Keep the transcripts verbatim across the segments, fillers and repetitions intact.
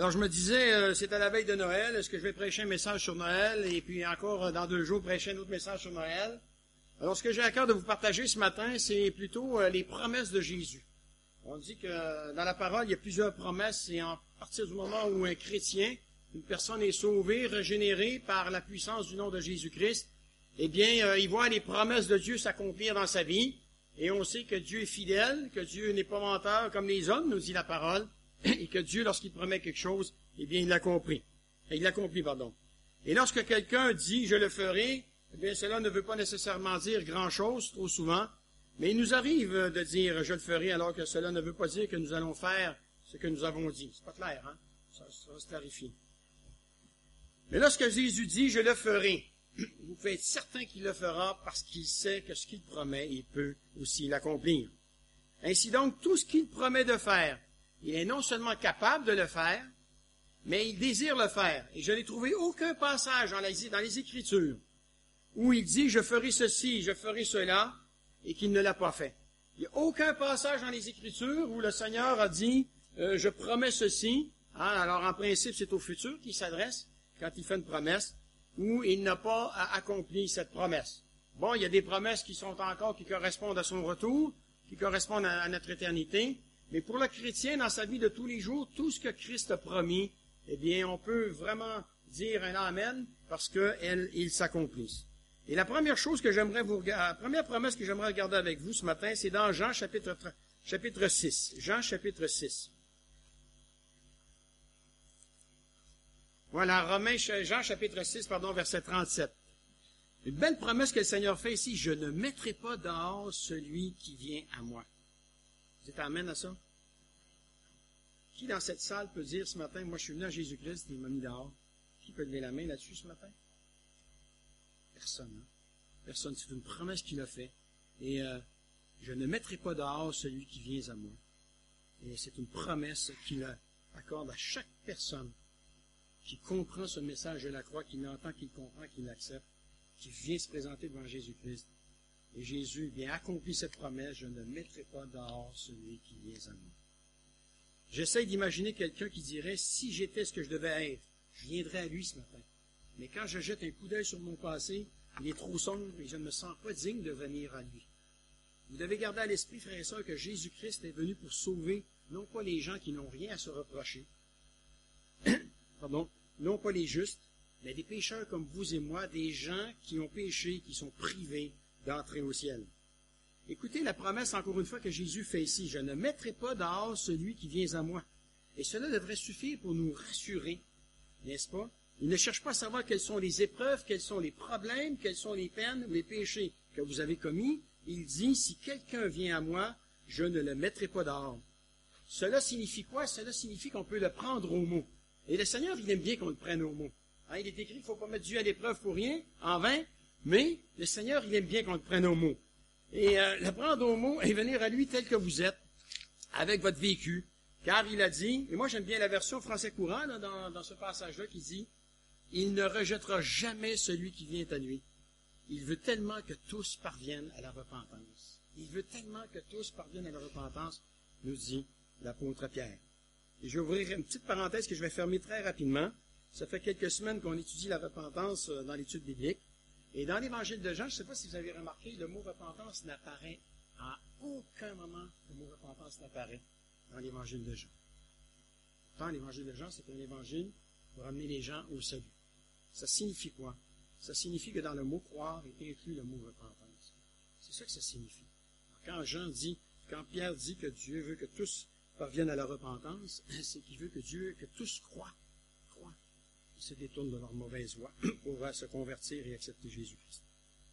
Alors, je me disais, euh, c'est à la veille de Noël, est-ce que je vais prêcher un message sur Noël, et puis encore, euh, dans deux jours, prêcher un autre message sur Noël? Alors, ce que j'ai à cœur de vous partager ce matin, c'est plutôt euh, les promesses de Jésus. On dit que euh, dans la parole, il y a plusieurs promesses, et à partir du moment où un chrétien, une personne est sauvée, régénérée par la puissance du nom de Jésus-Christ, eh bien, euh, il voit les promesses de Dieu s'accomplir dans sa vie, et on sait que Dieu est fidèle, que Dieu n'est pas menteur comme les hommes, nous dit la parole, et que Dieu, lorsqu'il promet quelque chose, eh bien, il l'accomplit. Il l'accomplit, pardon. Et lorsque quelqu'un dit « je le ferai », eh bien, cela ne veut pas nécessairement dire grand-chose, trop souvent, mais il nous arrive de dire « je le ferai », alors que cela ne veut pas dire que nous allons faire ce que nous avons dit. C'est pas clair, hein? Ça, ça va se clarifier. Mais lorsque Jésus dit « je le ferai », vous pouvez être certain qu'il le fera parce qu'il sait que ce qu'il promet, il peut aussi l'accomplir. Ainsi donc, tout ce qu'il promet de faire, il est non seulement capable de le faire, mais il désire le faire. Et je n'ai trouvé aucun passage dans les, dans les Écritures où il dit « je ferai ceci, je ferai cela » et qu'il ne l'a pas fait. Il n'y a aucun passage dans les Écritures où le Seigneur a dit euh, « je promets ceci hein, ». Alors en principe, c'est au futur qu'il s'adresse quand il fait une promesse, où il n'a pas accompli cette promesse. Bon, il y a des promesses qui sont encore, qui correspondent à son retour, qui correspondent à, à notre éternité, mais pour le chrétien, dans sa vie de tous les jours, tout ce que Christ a promis, eh bien, on peut vraiment dire un amen parce qu'il s'accomplisse. Et la première chose que j'aimerais vous regarder, la première promesse que j'aimerais regarder avec vous ce matin, c'est dans Jean chapitre, chapitre six. Jean chapitre six. Voilà, Romains, Jean chapitre six, pardon, verset trente-sept. Une belle promesse que le Seigneur fait ici, je ne mettrai pas dehors celui qui vient à moi. Vous êtes amen à ça? Qui dans cette salle peut dire ce matin, moi je suis venu à Jésus-Christ et il m'a mis dehors? Qui peut lever la main là-dessus ce matin? Personne, hein? Personne, c'est une promesse qu'il a faite. Et euh, je ne mettrai pas dehors celui qui vient à moi. Et c'est une promesse qu'il accorde à chaque personne qui comprend ce message de la croix, qui l'entend, qui le comprend, qui l'accepte, qui vient se présenter devant Jésus-Christ. Et Jésus vient accomplir cette promesse, je ne mettrai pas dehors celui qui vient à moi. J'essaie d'imaginer quelqu'un qui dirait, si j'étais ce que je devais être, je viendrais à lui ce matin. Mais quand je jette un coup d'œil sur mon passé, il est trop sombre et je ne me sens pas digne de venir à lui. Vous devez garder à l'esprit, frères et sœurs, que Jésus-Christ est venu pour sauver, non pas les gens qui n'ont rien à se reprocher, pardon, non pas les justes, mais des pécheurs comme vous et moi, des gens qui ont péché, qui sont privés d'entrer au ciel. Écoutez la promesse, encore une fois, que Jésus fait ici. Je ne mettrai pas dehors celui qui vient à moi. Et cela devrait suffire pour nous rassurer, n'est-ce pas? Il ne cherche pas à savoir quelles sont les épreuves, quels sont les problèmes, quelles sont les peines ou les péchés que vous avez commis. Il dit, si quelqu'un vient à moi, je ne le mettrai pas dehors. Cela signifie quoi? Cela signifie qu'on peut le prendre au mot. Et le Seigneur, il aime bien qu'on le prenne au mot. Hein, il est écrit qu'il ne faut pas mettre Dieu à l'épreuve pour rien, en vain, mais le Seigneur, il aime bien qu'on le prenne au mot. Et euh, le prendre au mot et venir à lui tel que vous êtes, avec votre vécu, car il a dit, et moi j'aime bien la version français courant là, dans, dans ce passage-là, qui dit, il ne rejettera jamais celui qui vient à lui. Il veut tellement que tous parviennent à la repentance. Il veut tellement que tous parviennent à la repentance, nous dit l'apôtre Pierre. Et je vais ouvrir une petite parenthèse que je vais fermer très rapidement. Ça fait quelques semaines qu'on étudie la repentance dans l'étude biblique. Et dans l'Évangile de Jean, je ne sais pas si vous avez remarqué, le mot repentance n'apparaît à aucun moment. Le mot repentance n'apparaît dans l'Évangile de Jean. Pourtant, l'Évangile de Jean, c'est un évangile pour amener les gens au salut. Ça signifie quoi? Ça signifie que dans le mot croire est inclus le mot repentance. C'est ça que ça signifie. Alors, quand Jean dit, quand Pierre dit que Dieu veut que tous parviennent à la repentance, c'est qu'il veut que Dieu, que tous croient, croient, et se détournent de leur mauvaise voie pour se convertir et accepter Jésus-Christ.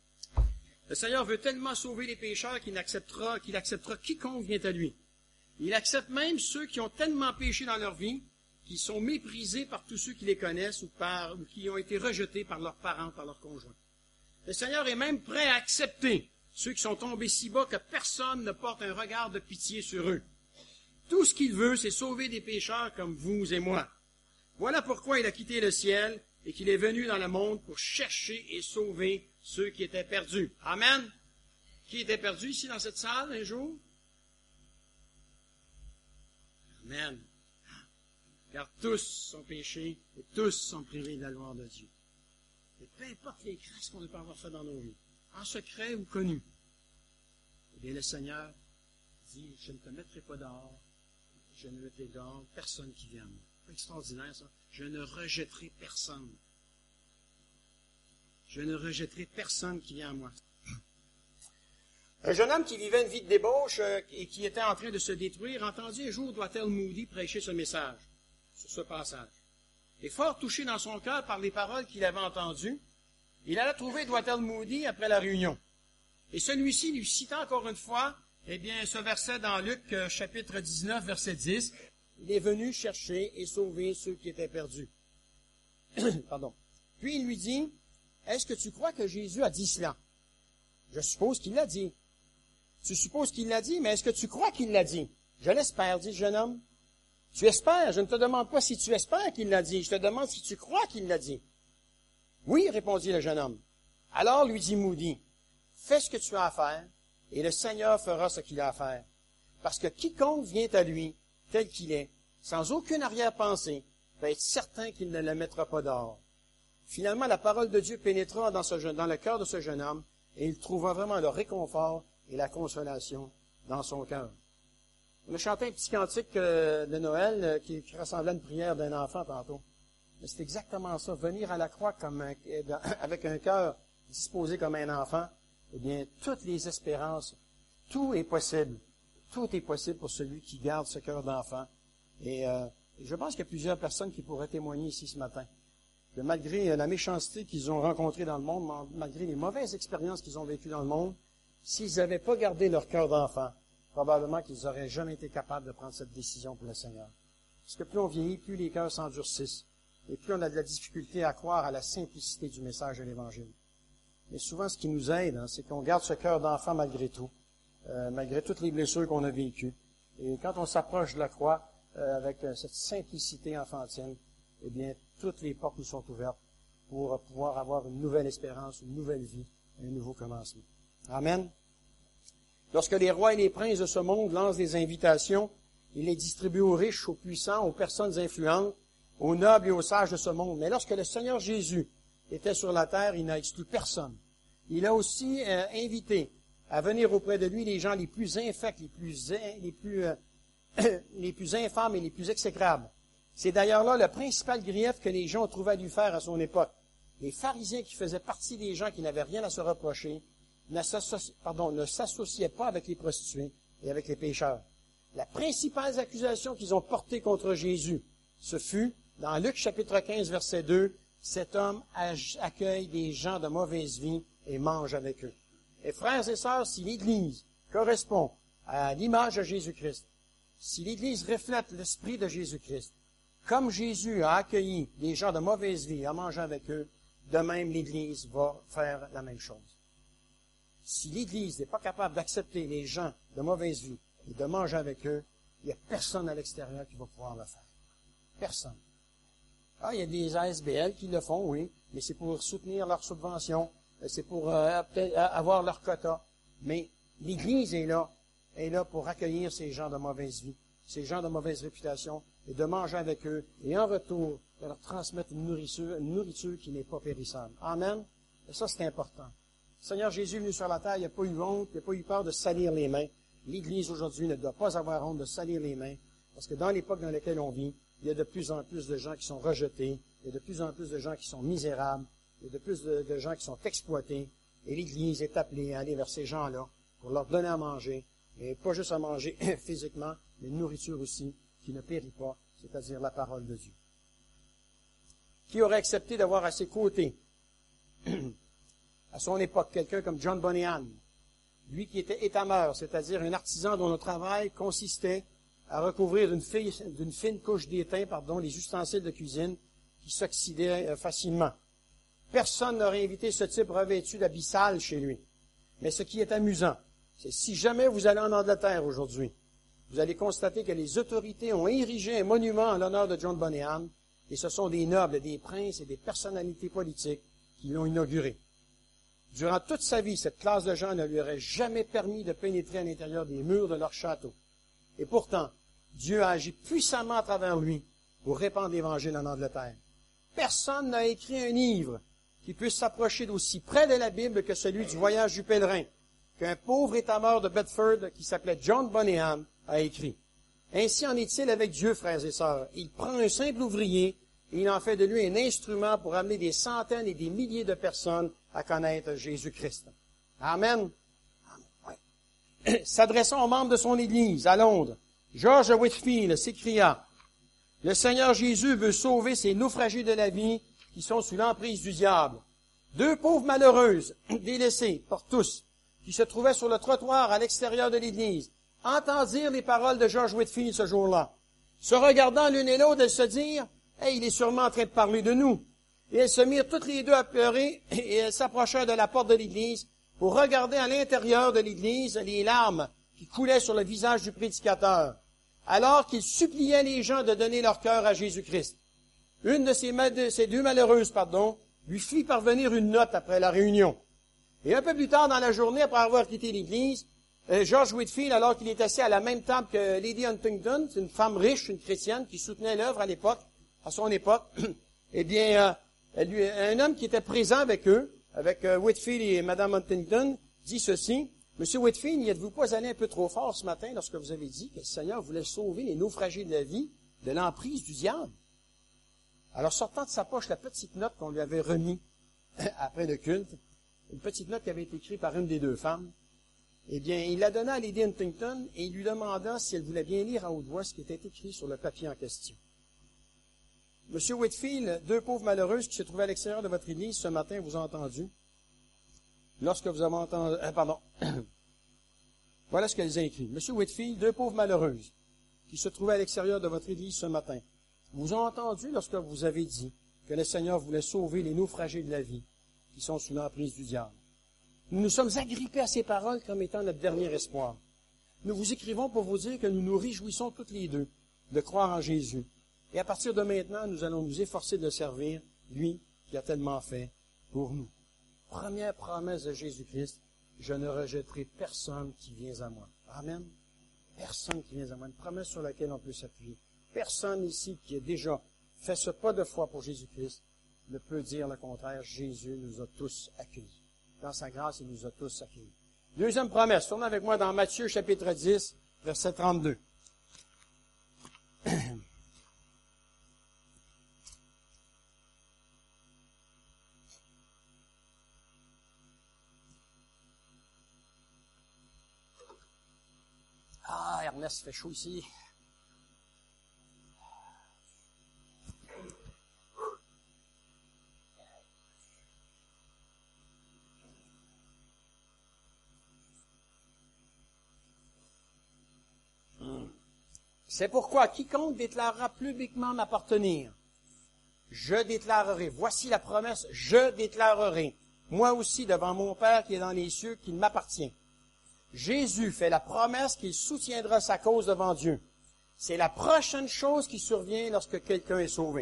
Le Seigneur veut tellement sauver les pécheurs qu'il acceptera, qu'il acceptera quiconque vient à lui. Il accepte même ceux qui ont tellement péché dans leur vie, qui sont méprisés par tous ceux qui les connaissent ou, par, ou qui ont été rejetés par leurs parents, par leurs conjoints. Le Seigneur est même prêt à accepter ceux qui sont tombés si bas que personne ne porte un regard de pitié sur eux. Tout ce qu'il veut, c'est sauver des pécheurs comme vous et moi. Voilà pourquoi il a quitté le ciel et qu'il est venu dans le monde pour chercher et sauver ceux qui étaient perdus. Amen. Qui était perdu ici dans cette salle un jour? Amen. car tous sont péchés et tous sont privés de la gloire de Dieu. Et peu importe les grâces qu'on peut avoir fait dans nos vies, en secret ou connu, eh bien le Seigneur dit, je ne te mettrai pas dehors, je ne mettrai dehors personne qui vient à moi. C'est extraordinaire ça. Je ne rejetterai personne. Je ne rejetterai personne qui vient à moi. Un jeune homme qui vivait une vie de débauche euh, et qui était en train de se détruire entendit un jour Dwight L. Moody prêcher ce message, sur ce passage. Et fort touché dans son cœur par les paroles qu'il avait entendues, il alla trouver Dwight L. Moody après la réunion. Et celui-ci lui cita encore une fois, eh bien, ce verset dans Luc, euh, chapitre dix-neuf, verset dix. Il est venu chercher et sauver ceux qui étaient perdus. Pardon. Puis il lui dit, est-ce que tu crois que Jésus a dit cela? Je suppose qu'il l'a dit. Tu supposes qu'il l'a dit, mais est-ce que tu crois qu'il l'a dit? Je l'espère, dit le jeune homme. Tu espères? Je ne te demande pas si tu espères qu'il l'a dit. Je te demande si tu crois qu'il l'a dit. Oui, répondit le jeune homme. Alors lui dit Moody, fais ce que tu as à faire, et le Seigneur fera ce qu'il a à faire. Parce que quiconque vient à lui, tel qu'il est, sans aucune arrière-pensée, peut être certain qu'il ne le mettra pas dehors. Finalement, la parole de Dieu pénétra dans, ce jeune, dans le cœur de ce jeune homme, et il trouva vraiment le réconfort et la consolation dans son cœur. On a chanté un petit cantique de Noël qui ressemblait à une prière d'un enfant tantôt. Mais c'est exactement ça, venir à la croix comme un, avec un cœur disposé comme un enfant. Eh bien, toutes les espérances, tout est possible. Tout est possible pour celui qui garde ce cœur d'enfant. Et euh, je pense qu'il y a plusieurs personnes qui pourraient témoigner ici ce matin. Que malgré la méchanceté qu'ils ont rencontrée dans le monde, malgré les mauvaises expériences qu'ils ont vécues dans le monde, s'ils n'avaient pas gardé leur cœur d'enfant, probablement qu'ils n'auraient jamais été capables de prendre cette décision pour le Seigneur. Parce que plus on vieillit, plus les cœurs s'endurcissent, et plus on a de la difficulté à croire à la simplicité du message de l'Évangile. Mais souvent, ce qui nous aide, hein, c'est qu'on garde ce cœur d'enfant malgré tout, euh, malgré toutes les blessures qu'on a vécues. Et quand on s'approche de la croix euh, avec euh, cette simplicité enfantine, eh bien, toutes les portes nous sont ouvertes pour pouvoir avoir une nouvelle espérance, une nouvelle vie, un nouveau commencement. Amen. Lorsque les rois et les princes de ce monde lancent des invitations, ils les distribuent aux riches, aux puissants, aux personnes influentes, aux nobles et aux sages de ce monde. Mais lorsque le Seigneur Jésus était sur la terre, il n'a exclu personne. Il a aussi euh, invité à venir auprès de lui les gens les plus infects, les plus, les plus, euh, les plus infâmes et les plus exécrables. C'est d'ailleurs là le principal grief que les gens trouvaient à lui faire à son époque. Les pharisiens, qui faisaient partie des gens qui n'avaient rien à se reprocher, ne s'associaient, pardon, ne s'associaient pas avec les prostituées et avec les pécheurs. La principale accusation qu'ils ont portée contre Jésus, ce fut, dans Luc chapitre quinze, verset deux, cet homme accueille des gens de mauvaise vie et mange avec eux. Et frères et sœurs, si l'Église correspond à l'image de Jésus-Christ, si l'Église reflète l'esprit de Jésus-Christ, comme Jésus a accueilli des gens de mauvaise vie en mangeant avec eux, de même l'Église va faire la même chose. Si l'Église n'est pas capable d'accepter les gens de mauvaise vie et de manger avec eux, il n'y a personne à l'extérieur qui va pouvoir le faire. Personne. Ah, il y a des A S B L qui le font, oui, mais c'est pour soutenir leurs subventions, c'est pour euh, avoir leur quota. Mais l'Église est là, est là pour accueillir ces gens de mauvaise vie, ces gens de mauvaise réputation, et de manger avec eux, et en retour, de leur transmettre une nourriture, une nourriture qui n'est pas périssable. Amen. Et ça, c'est important. Le Seigneur Jésus est venu sur la terre, il n'a pas eu honte, il n'a pas eu peur de salir les mains. L'Église aujourd'hui ne doit pas avoir honte de salir les mains, parce que dans l'époque dans laquelle on vit, il y a de plus en plus de gens qui sont rejetés, il y a de plus en plus de gens qui sont misérables, il y a de plus de, de gens qui sont exploités, et l'Église est appelée à aller vers ces gens-là pour leur donner à manger, et pas juste à manger physiquement, mais une nourriture aussi qui ne périt pas, c'est-à-dire la parole de Dieu. Qui aurait accepté d'avoir à ses côtés, à son époque, quelqu'un comme John Bunyan, lui qui était étameur, c'est-à-dire un artisan dont le travail consistait à recouvrir d'une fine, d'une fine couche d'étain, pardon, les ustensiles de cuisine qui s'oxydaient facilement. Personne n'aurait invité ce type revêtu d'abyssal chez lui. Mais ce qui est amusant, c'est si jamais vous allez en Angleterre aujourd'hui, vous allez constater que les autorités ont érigé un monument en l'honneur de John Bunyan, et ce sont des nobles, des princes et des personnalités politiques qui l'ont inauguré. Durant toute sa vie, cette classe de gens ne lui aurait jamais permis de pénétrer à l'intérieur des murs de leur château. Et pourtant, Dieu a agi puissamment à travers lui pour répandre l'Évangile en Angleterre. Personne n'a écrit un livre qui puisse s'approcher d'aussi près de la Bible que celui du voyage du pèlerin, qu'un pauvre état-mort de Bedford qui s'appelait John Bonham a écrit. Ainsi en est-il avec Dieu, frères et sœurs. Il prend un simple ouvrier et il en fait de lui un instrument pour amener des centaines et des milliers de personnes à connaître Jésus-Christ. Amen. Ouais. S'adressant aux membres de son Église à Londres, George Whitefield s'écria, « Le Seigneur Jésus veut sauver ces naufragés de la vie qui sont sous l'emprise du diable. » Deux pauvres malheureuses, délaissées par tous, qui se trouvaient sur le trottoir à l'extérieur de l'Église, entendirent les paroles de George Whitefield ce jour-là. Se regardant l'une et l'autre, elles se dirent, « Hey, il est sûrement en train de parler de nous. » Et elles se mirent toutes les deux à pleurer et elles s'approchèrent de la porte de l'Église pour regarder à l'intérieur de l'Église les larmes qui coulaient sur le visage du prédicateur, alors qu'il suppliait les gens de donner leur cœur à Jésus-Christ. Une de ces, de ces deux malheureuses, pardon, lui fit parvenir une note après la réunion. Et un peu plus tard dans la journée, après avoir quitté l'Église, euh, George Whitefield, alors qu'il est assis à la même table que Lady Huntington, c'est une femme riche, une chrétienne, qui soutenait l'œuvre à l'époque, à son époque, eh bien, euh, elle lui, un homme qui était présent avec eux, avec euh, Whitefield et Mme Huntington, dit ceci, « Monsieur Whitefield, n'y êtes-vous pas allé un peu trop fort ce matin lorsque vous avez dit que le Seigneur voulait sauver les naufragés de la vie de l'emprise du diable? » Alors, sortant de sa poche la petite note qu'on lui avait remise après le culte, une petite note qui avait été écrite par une des deux femmes, eh bien, il la donna à Lady Huntington et il lui demanda si elle voulait bien lire à haute voix ce qui était écrit sur le papier en question. Monsieur Whitefield, deux pauvres malheureuses qui se trouvaient à l'extérieur de votre église ce matin vous ont entendu. Lorsque vous avez entendu... Euh, pardon. Voilà ce qu'elles ont écrit. Monsieur Whitefield, deux pauvres malheureuses qui se trouvaient à l'extérieur de votre église ce matin vous ont entendu lorsque vous avez dit que le Seigneur voulait sauver les naufragés de la vie qui sont sous l'emprise du diable. Nous nous sommes agrippés à ces paroles comme étant notre dernier espoir. Nous vous écrivons pour vous dire que nous nous réjouissons toutes les deux de croire en Jésus. Et à partir de maintenant, nous allons nous efforcer de le servir, lui qui a tellement fait pour nous. Première promesse de Jésus-Christ, je ne rejetterai personne qui vient à moi. Amen. Personne qui vient à moi. Une promesse sur laquelle on peut s'appuyer. Personne ici qui a déjà fait ce pas de foi pour Jésus-Christ ne peut dire le contraire. Jésus nous a tous accueillis. Dans sa grâce, il nous a tous accueillis. Deuxième promesse. Tournez avec moi dans Matthieu chapitre dix, verset trente-deux. Ah, Ernest, fait chaud ici. C'est pourquoi quiconque déclarera publiquement m'appartenir, je déclarerai. Voici la promesse, je déclarerai, moi aussi devant mon Père qui est dans les cieux, qu'il m'appartient. Jésus fait la promesse qu'il soutiendra sa cause devant Dieu. C'est la prochaine chose qui survient lorsque quelqu'un est sauvé.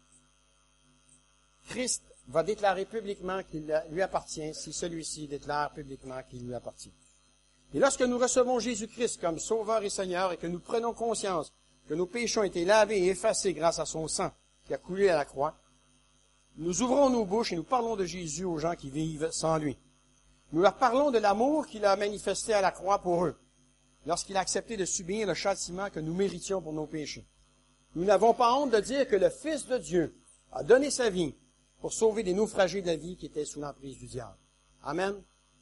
Christ va déclarer publiquement qu'il lui appartient si celui-ci déclare publiquement qu'il lui appartient. Et lorsque nous recevons Jésus-Christ comme Sauveur et Seigneur et que nous prenons conscience que nos péchés ont été lavés et effacés grâce à son sang qui a coulé à la croix, nous ouvrons nos bouches et nous parlons de Jésus aux gens qui vivent sans lui. Nous leur parlons de l'amour qu'il a manifesté à la croix pour eux, lorsqu'il a accepté de subir le châtiment que nous méritions pour nos péchés. Nous n'avons pas honte de dire que le Fils de Dieu a donné sa vie pour sauver des naufragés de la vie qui étaient sous l'emprise du diable. Amen.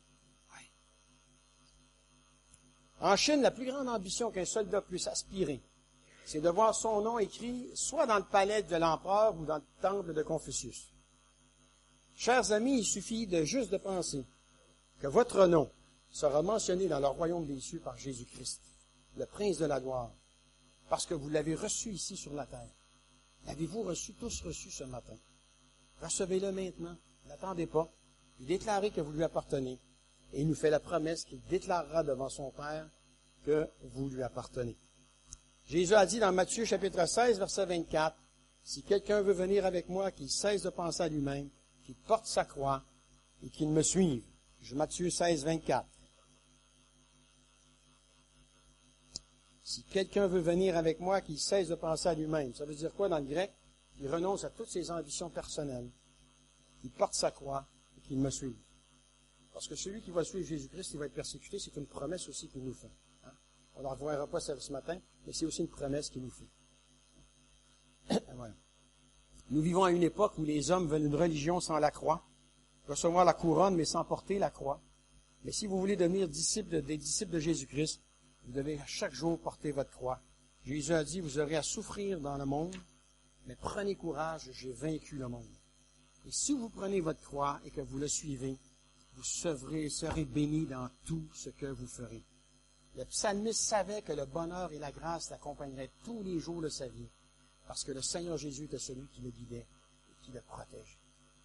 En Chine, la plus grande ambition qu'un soldat puisse aspirer, c'est de voir son nom écrit soit dans le palais de l'empereur ou dans le temple de Confucius. Chers amis, il suffit de juste de penser que votre nom sera mentionné dans le royaume des cieux par Jésus-Christ, le prince de la gloire, parce que vous l'avez reçu ici sur la terre. L'avez-vous reçu, tous reçu ce matin? Recevez-le maintenant, n'attendez pas, déclarez que vous lui appartenez. Et il nous fait la promesse qu'il déclarera devant son Père que vous lui appartenez. Jésus a dit dans Matthieu chapitre seize, verset vingt-quatre, « Si quelqu'un veut venir avec moi, qu'il cesse de penser à lui-même, qu'il porte sa croix et qu'il me suive. » Matthieu seize, vingt-quatre. Si quelqu'un veut venir avec moi, qu'il cesse de penser à lui-même. Ça veut dire quoi dans le grec? Il renonce à toutes ses ambitions personnelles, qu'il porte sa croix et qu'il me suive. Parce que celui qui va suivre Jésus-Christ, il va être persécuté, c'est une promesse aussi qu'il nous fait. Hein? On ne la revoira pas ce matin, mais c'est aussi une promesse qu'il nous fait. Voilà. Nous vivons à une époque où les hommes veulent une religion sans la croix, recevoir la couronne, mais sans porter la croix. Mais si vous voulez devenir disciple, des disciples de Jésus-Christ, vous devez chaque jour porter votre croix. Jésus a dit, vous aurez à souffrir dans le monde, mais prenez courage, j'ai vaincu le monde. Et si vous prenez votre croix et que vous le suivez, vous serez, serez bénis dans tout ce que vous ferez. Le psalmiste savait que le bonheur et la grâce l'accompagneraient tous les jours de sa vie, parce que le Seigneur Jésus était celui qui le guidait et qui le protégeait.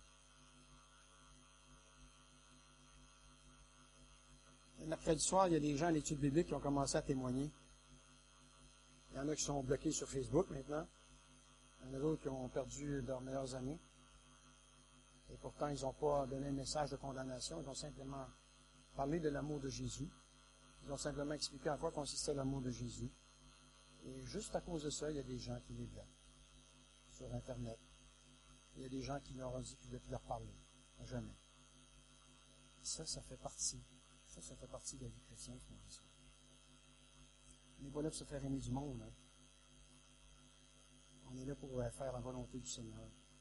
Mercredi soir, il y a des gens à l'étude biblique qui ont commencé à témoigner. Il y en a qui sont bloqués sur Facebook maintenant. Il y en a d'autres qui ont perdu leurs meilleurs amis. Et pourtant, ils n'ont pas donné un message de condamnation. Ils ont simplement parlé de l'amour de Jésus. Ils ont simplement expliqué en quoi consistait l'amour de Jésus. Et juste à cause de ça, il y a des gens qui les bloquent sur Internet. Il y a des gens qui leur ont dit qu'ils ne devaient plus leur parler. Jamais. Ça, ça fait partie. Ça, ça fait partie de la vie chrétienne, frères et sœurs. On n'est pas là pour se faire aimer du monde. Hein. On est là pour faire la volonté du Seigneur.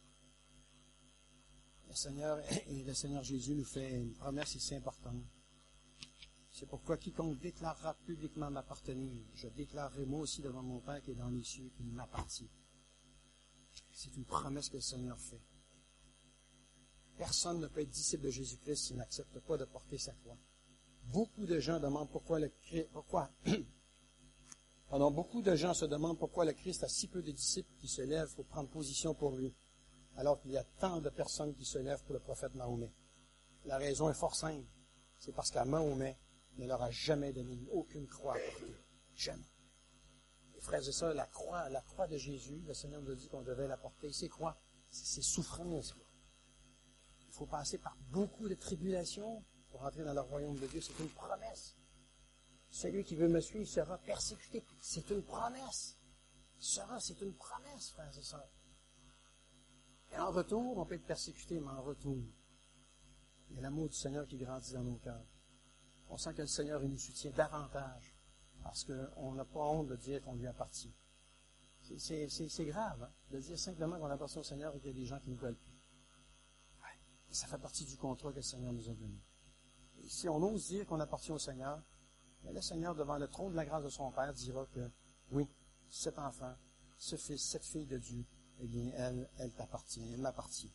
Le Seigneur et le Seigneur Jésus nous fait une promesse ici importante. C'est pourquoi quiconque déclarera publiquement m'appartenir, je déclarerai moi aussi devant mon Père qui est dans les cieux qu'il m'appartient. C'est une promesse que le Seigneur fait. Personne ne peut être disciple de Jésus-Christ s'il n'accepte pas de porter sa croix. Beaucoup de gens demandent pourquoi le Christ, pourquoi, pardon, beaucoup de gens se demandent pourquoi le Christ a si peu de disciples qui se lèvent pour prendre position pour lui, alors qu'il y a tant de personnes qui se lèvent pour le prophète Mahomet. La raison est fort simple. C'est parce qu'à Mahomet ne leur a jamais donné aucune croix à porter. Jamais. Les frères et sœurs, la croix, la croix de Jésus, le Seigneur nous a dit qu'on devait la porter. C'est quoi? C'est ses souffrances. Il faut passer par beaucoup de tribulations pour entrer dans le royaume de Dieu. C'est une promesse. Celui qui veut me suivre sera persécuté. C'est une promesse. Sera, c'est une promesse, frères et sœurs. Et en retour, on peut être persécuté, mais en retour, il y a l'amour du Seigneur qui grandit dans nos cœurs. On sent que le Seigneur il nous soutient davantage, parce qu'on n'a pas honte de dire qu'on lui appartient. C'est, c'est, c'est, c'est grave, hein, de dire simplement qu'on appartient au Seigneur et qu'il y a des gens qui ne nous veulent plus. Ouais, et ça fait partie du contrat que le Seigneur nous a donné. Et si on ose dire qu'on appartient au Seigneur, bien le Seigneur, devant le trône de la grâce de son Père, dira que, oui, cet enfant, ce fils, cette fille de Dieu, eh bien, elle, elle t'appartient, elle m'appartient.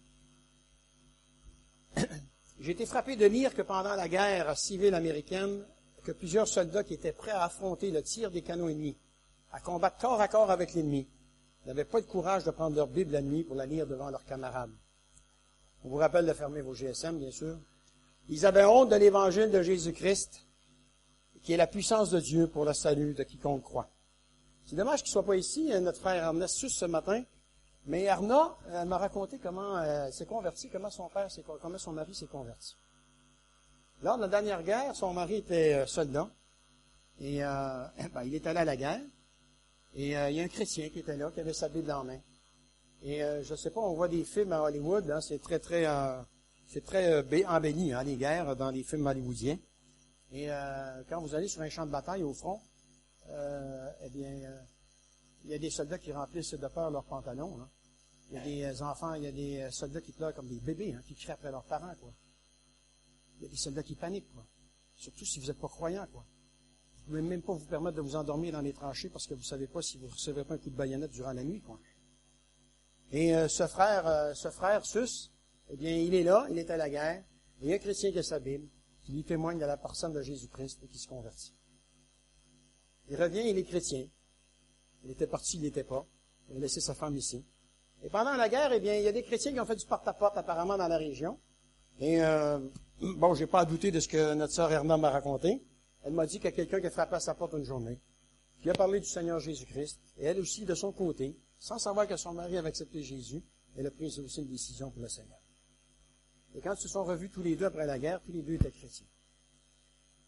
J'ai été frappé de lire que pendant la guerre civile américaine, que plusieurs soldats qui étaient prêts à affronter le tir des canons ennemis, à combattre corps à corps avec l'ennemi, n'avaient pas le courage de prendre leur Bible la nuit pour la lire devant leurs camarades. On vous rappelle de fermer vos G S M, bien sûr. Ils avaient honte de l'évangile de Jésus-Christ, qui est la puissance de Dieu pour le salut de quiconque croit. C'est dommage qu'il ne soit pas ici, notre frère Ernest Sus, ce matin. Mais Arna, elle m'a raconté comment elle s'est convertie, comment son père, s'est, comment son mari s'est converti. Lors de la dernière guerre, son mari était soldat. Et euh, ben, il est allé à la guerre. Et euh, il y a un chrétien qui était là, qui avait sa Bible en main. Et euh, je ne sais pas, on voit des films à Hollywood, hein, c'est très, très, euh, c'est très euh, embelli, hein, les guerres dans les films hollywoodiens. Et euh, quand vous allez sur un champ de bataille au front, euh, eh bien, euh, il y a des soldats qui remplissent de peur leurs pantalons. Hein. Il y a des enfants, il y a des soldats qui pleurent comme des bébés, hein, qui crient après leurs parents, quoi. Il y a des soldats qui paniquent, quoi. Surtout si vous n'êtes pas croyant, quoi. Vous ne pouvez même pas vous permettre de vous endormir dans les tranchées parce que vous ne savez pas si vous ne recevrez pas un coup de baïonnette durant la nuit, quoi. Et euh, ce frère, euh, ce frère Sus, eh bien, il est là, il est à la guerre, et il y a un chrétien qui a sa Bible, qui lui témoigne de la personne de Jésus-Christ et qui se convertit. Il revient, il est chrétien. Il était parti, il n'était pas. Il a laissé sa femme ici. Et pendant la guerre, eh bien, il y a des chrétiens qui ont fait du porte-à-porte apparemment dans la région. Et euh, bon, j'ai pas à douter de ce que notre sœur Erna m'a raconté. Elle m'a dit qu'il y a quelqu'un qui a frappé à sa porte une journée, qui a parlé du Seigneur Jésus-Christ, et elle aussi, de son côté, sans savoir que son mari avait accepté Jésus, elle a pris aussi une décision pour le Seigneur. Et quand ils se sont revus tous les deux après la guerre, tous les deux étaient chrétiens.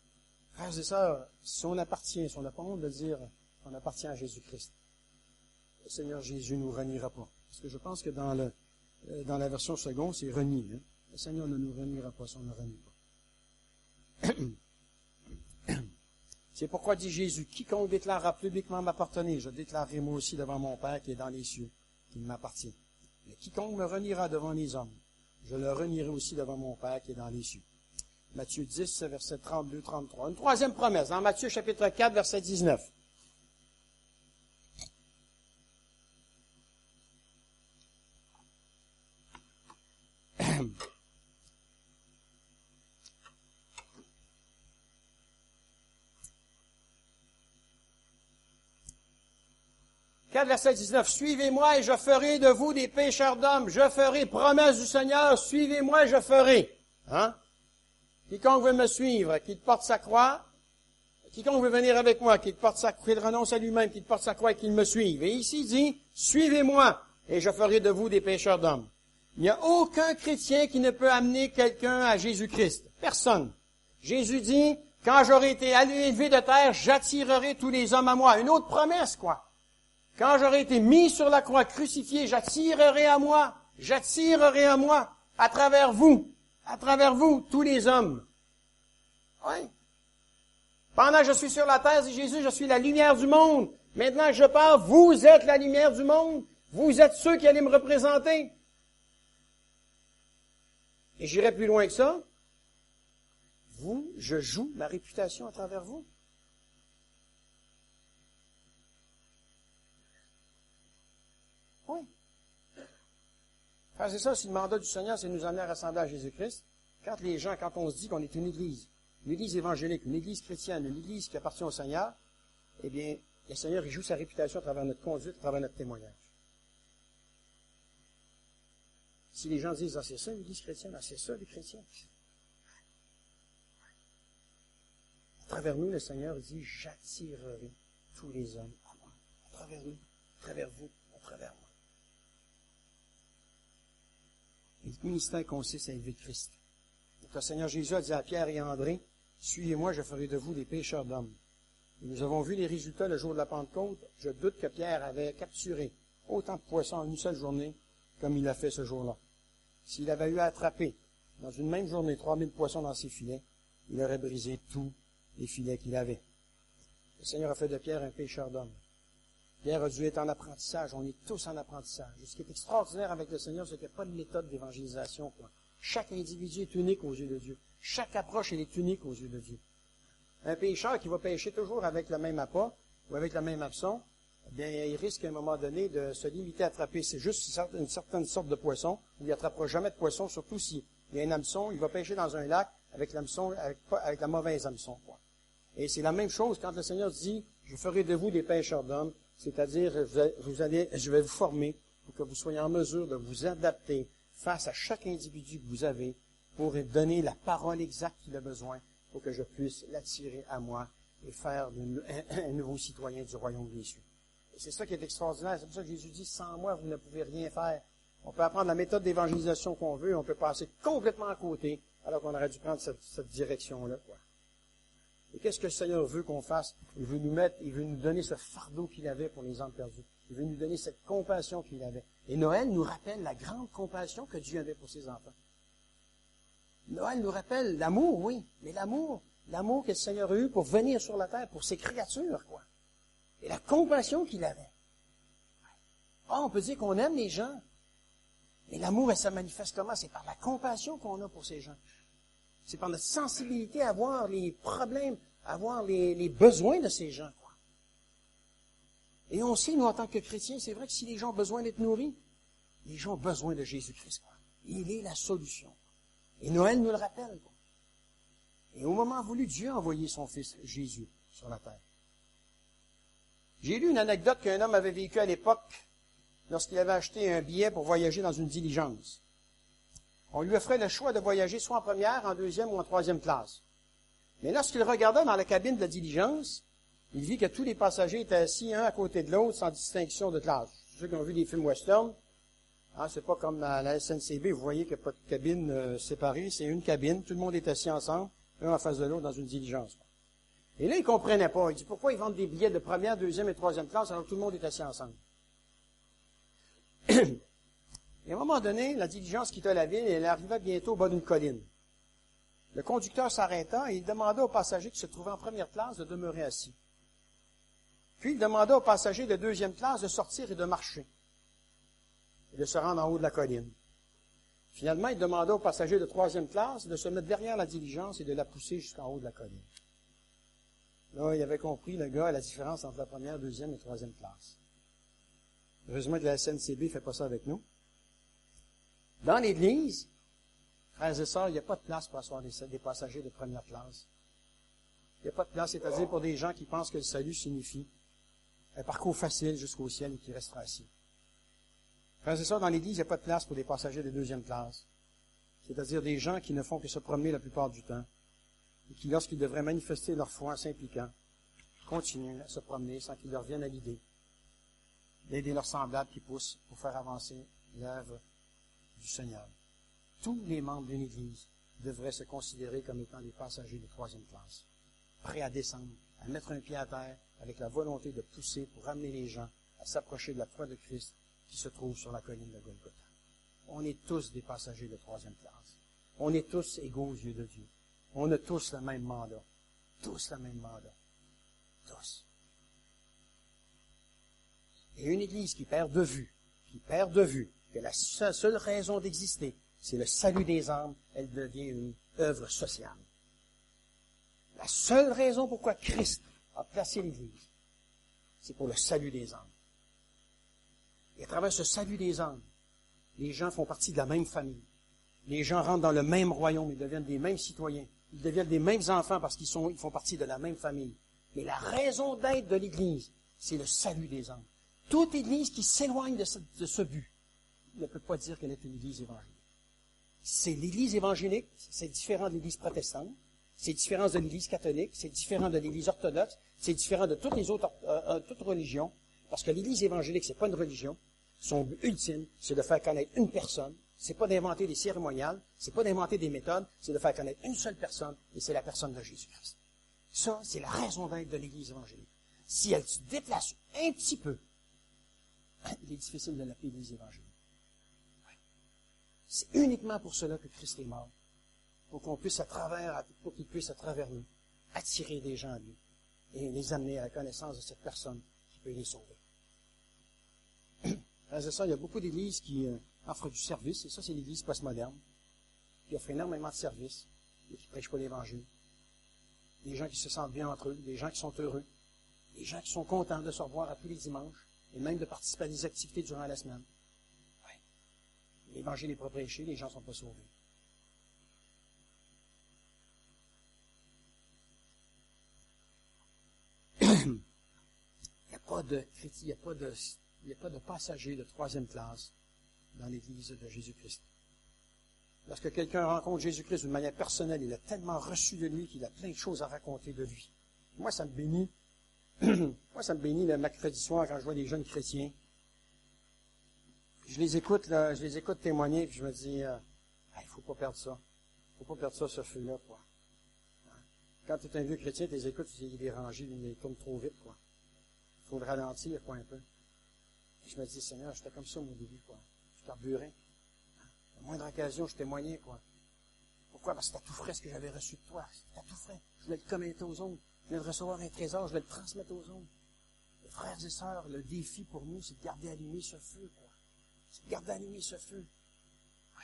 Frères et sœurs, si on appartient, si on n'a pas honte de dire qu'on appartient à Jésus-Christ, le Seigneur Jésus ne nous reniera pas. Parce que je pense que dans le dans la version seconde, c'est renier. Hein? Le Seigneur ne nous reniera pas si on ne renie pas. C'est pourquoi dit Jésus, quiconque déclarera publiquement m'appartenir, je déclarerai moi aussi devant mon Père qui est dans les cieux, qu'il m'appartient. Mais quiconque me reniera devant les hommes, je le renierai aussi devant mon Père qui est dans les cieux. Matthieu dix, verset trente-deux trente-trois. Une troisième promesse, dans Matthieu chapitre quatre, verset dix-neuf. quatre, verset dix-neuf. Suivez-moi et je ferai de vous des pécheurs d'hommes. Je ferai, promesse du Seigneur, suivez-moi et je ferai. Hein? Quiconque veut me suivre, qu'il porte sa croix, quiconque veut venir avec moi, qu'il porte sa croix, qu'il renonce à lui-même, qu'il porte sa croix et qu'il me suive. Et ici il dit, suivez-moi et je ferai de vous des pécheurs d'hommes. Il n'y a aucun chrétien qui ne peut amener quelqu'un à Jésus-Christ. Personne. Jésus dit, quand j'aurai été élevé de terre, j'attirerai tous les hommes à moi. Une autre promesse, quoi. Quand j'aurai été mis sur la croix crucifié, j'attirerai à moi, j'attirerai à moi, à travers vous, à travers vous, tous les hommes. Oui. Pendant que je suis sur la terre, dit Jésus, je suis la lumière du monde. Maintenant que je pars, vous êtes la lumière du monde. Vous êtes ceux qui allez me représenter. Et j'irai plus loin que ça. Vous, je joue ma réputation à travers vous. Oui. Frères et sœurs, si le mandat du Seigneur, c'est de nous amener à rassembler à Jésus-Christ, quand les gens, quand on se dit qu'on est une église, une église évangélique, une église chrétienne, une église qui appartient au Seigneur, eh bien, le Seigneur, il joue sa réputation à travers notre conduite, à travers notre témoignage. Si les gens disent, ah, c'est ça l'église chrétienne, ah, c'est ça les chrétiens. À travers nous, le Seigneur dit, j'attirerai tous les hommes à moi. À travers nous, à travers vous, à travers moi. Et le ministère consiste à élever Christ. Donc, le Seigneur Jésus a dit à Pierre et à André, suivez-moi, je ferai de vous des pécheurs d'hommes. Et nous avons vu les résultats le jour de la Pentecôte. Je doute que Pierre avait capturé autant de poissons en une seule journée comme il l'a fait ce jour-là. S'il avait eu à attraper dans une même journée trois mille poissons dans ses filets, il aurait brisé tous les filets qu'il avait. Le Seigneur a fait de Pierre un pécheur d'hommes. Pierre a dû être en apprentissage. On est tous en apprentissage. Ce qui est extraordinaire avec le Seigneur, c'est qu'il n'y a pas de méthode d'évangélisation, quoi. Chaque individu est unique aux yeux de Dieu. Chaque approche, elle est unique aux yeux de Dieu. Un pécheur qui va pêcher toujours avec le même appât ou avec le même hameçon, eh bien, il risque à un moment donné de se limiter à attraper. C'est juste une certaine sorte de poisson où il n'attrapera jamais de poisson, surtout s'il y a un hameçon, il va pêcher dans un lac avec l'hameçon, avec, avec la mauvaise hameçon, quoi. Et c'est la même chose quand le Seigneur dit, je ferai de vous des pêcheurs d'hommes, c'est-à-dire, vous allez, je vais vous former pour que vous soyez en mesure de vous adapter face à chaque individu que vous avez pour donner la parole exacte qu'il a besoin pour que je puisse l'attirer à moi et faire un, un nouveau citoyen du royaume des cieux. Et c'est ça qui est extraordinaire. C'est pour ça que Jésus dit, sans moi, vous ne pouvez rien faire. On peut apprendre la méthode d'évangélisation qu'on veut, on peut passer complètement à côté, alors qu'on aurait dû prendre cette, cette direction-là, quoi. Et qu'est-ce que le Seigneur veut qu'on fasse? Il veut nous mettre, il veut nous donner ce fardeau qu'il avait pour les âmes perdues. Il veut nous donner cette compassion qu'il avait. Et Noël nous rappelle la grande compassion que Dieu avait pour ses enfants. Noël nous rappelle l'amour, oui, mais l'amour, l'amour que le Seigneur a eu pour venir sur la terre, pour ses créatures, quoi. Et la compassion qu'il avait. Ah, on peut dire qu'on aime les gens, mais l'amour, ça manifeste comment? C'est par la compassion qu'on a pour ces gens. C'est par notre sensibilité à voir les problèmes, à voir les, les besoins de ces gens, quoi. Et on sait, nous, en tant que chrétiens, c'est vrai que si les gens ont besoin d'être nourris, les gens ont besoin de Jésus-Christ, quoi. Il est la solution. Et Noël nous le rappelle, quoi. Et au moment voulu, Dieu a envoyé son Fils Jésus sur la terre. J'ai lu une anecdote qu'un homme avait vécue à l'époque lorsqu'il avait acheté un billet pour voyager dans une diligence. On lui offrait le choix de voyager soit en première, en deuxième ou en troisième classe. Mais lorsqu'il regardait dans la cabine de la diligence, il vit que tous les passagers étaient assis un à côté de l'autre sans distinction de classe. Ceux qui ont vu des films western, hein, c'est pas comme à la S N C B, vous voyez qu'il n'y a pas de cabine euh, séparée, c'est une cabine, tout le monde est assis ensemble, un en face de l'autre dans une diligence. Et là, il ne comprenait pas. Il dit, pourquoi ils vendent des billets de première, deuxième et troisième classe alors que tout le monde est assis ensemble? Et à un moment donné, la diligence quitta la ville et elle arriva bientôt au bas d'une colline. Le conducteur s'arrêta et il demanda aux passagers qui se trouvaient en première classe de demeurer assis. Puis il demanda aux passagers de deuxième classe de sortir et de marcher et de se rendre en haut de la colline. Finalement, il demanda aux passagers de troisième classe de se mettre derrière la diligence et de la pousser jusqu'en haut de la colline. Là, il avait compris, le gars, la différence entre la première, deuxième et troisième classe. Heureusement que la S N C B ne fait pas ça avec nous. Dans l'Église, frères et sœurs, il n'y a pas de place pour asseoir des, des passagers de première classe. Il n'y a pas de place, c'est-à-dire pour des gens qui pensent que le salut signifie un parcours facile jusqu'au ciel et qui restera assis. Frères et sœurs, dans l'Église, il n'y a pas de place pour des passagers de deuxième classe. C'est-à-dire des gens qui ne font que se promener la plupart du temps et qui, lorsqu'ils devraient manifester leur foi en s'impliquant, continuent à se promener sans qu'ils leur viennent à l'idée d'aider leurs semblables qui poussent pour faire avancer l'œuvre du Seigneur. Tous les membres d'une Église devraient se considérer comme étant des passagers de troisième classe, prêts à descendre, à mettre un pied à terre, avec la volonté de pousser pour amener les gens à s'approcher de la croix de Christ qui se trouve sur la colline de Golgotha. On est tous des passagers de troisième classe. On est tous égaux aux yeux de Dieu. On a tous le même mandat. Tous le même mandat. Tous. Et une Église qui perd de vue, qui perd de vue que la seule raison d'exister, c'est le salut des âmes, elle devient une œuvre sociale. La seule raison pourquoi Christ a placé l'Église, c'est pour le salut des âmes. Et à travers ce salut des âmes, les gens font partie de la même famille. Les gens rentrent dans le même royaume, ils deviennent des mêmes citoyens. Ils deviennent des mêmes enfants parce qu'ils sont, ils font partie de la même famille. Mais la raison d'être de l'Église, c'est le salut des âmes. Toute Église qui s'éloigne de ce, de ce but ne peut pas dire qu'elle est une Église évangélique. C'est l'Église évangélique, c'est différent de l'Église protestante, c'est différent de l'Église catholique, c'est différent de l'Église orthodoxe, c'est différent de toutes les autres euh, euh, toutes religions, parce que l'Église évangélique, c'est pas une religion. Son but ultime, c'est de faire connaître une personne. C'est pas d'inventer des cérémoniales, c'est pas d'inventer des méthodes, c'est de faire connaître une seule personne, et c'est la personne de Jésus-Christ. Ça, c'est la raison d'être de l'Église évangélique. Si elle se déplace un petit peu, il est difficile de l'appeler l'Église évangélique. C'est uniquement pour cela que Christ est mort. Pour qu'on puisse à travers, pour qu'il puisse à travers nous attirer des gens à lui et les amener à la connaissance de cette personne qui peut les sauver. Frères et sœurs, il y a beaucoup d'églises qui euh, offrent du service, et ça, c'est l'église postmoderne, qui offre énormément de services et qui ne prêchent pas l'Évangile. Des gens qui se sentent bien entre eux, des gens qui sont heureux, des gens qui sont contents de se revoir à tous les dimanches et même de participer à des activités durant la semaine. Ouais. L'Évangile n'est pas prêché, les gens ne sont pas sauvés. Il n'y a pas de chrétien, il n'y a pas de, il n'y a pas de passagers de troisième classe dans l'Église de Jésus-Christ. Lorsque quelqu'un rencontre Jésus-Christ d'une manière personnelle, il a tellement reçu de lui qu'il a plein de choses à raconter de lui. Moi, ça me bénit. Moi, ça me bénit le mercredi soir quand je vois des jeunes chrétiens. Je les écoute, là, je les écoute témoigner, puis je me dis, euh, il faut pas perdre ça. Il faut pas perdre ça, ce feu-là, quoi. Quand tu es un vieux chrétien, tu les écoutes, il est dérangé, il les tourne trop vite, quoi. Il faut le ralentir, quoi, un peu. Et je me dis, Seigneur, j'étais comme ça au début, quoi. Je carburais. À la moindre occasion, je témoignais, quoi. Pourquoi? Parce que c'était tout frais ce que j'avais reçu de toi. C'était tout frais. Je voulais le commettre aux autres. Je voulais recevoir un trésor, je voulais le transmettre aux autres. Et frères et sœurs, le défi pour nous, c'est de garder allumé ce feu, quoi. C'est de garder allumé ce feu. Oui.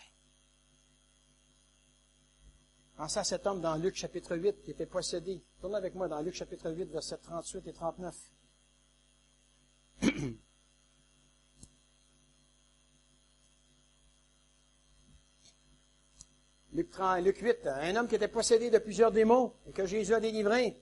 Pensez à cet homme dans Luc chapitre huit qui était possédé. Tournez avec moi dans Luc chapitre huit, versets trente-huit et trente-neuf. Luc, trente, Luc huit, un homme qui était possédé de plusieurs démons et que Jésus a délivré.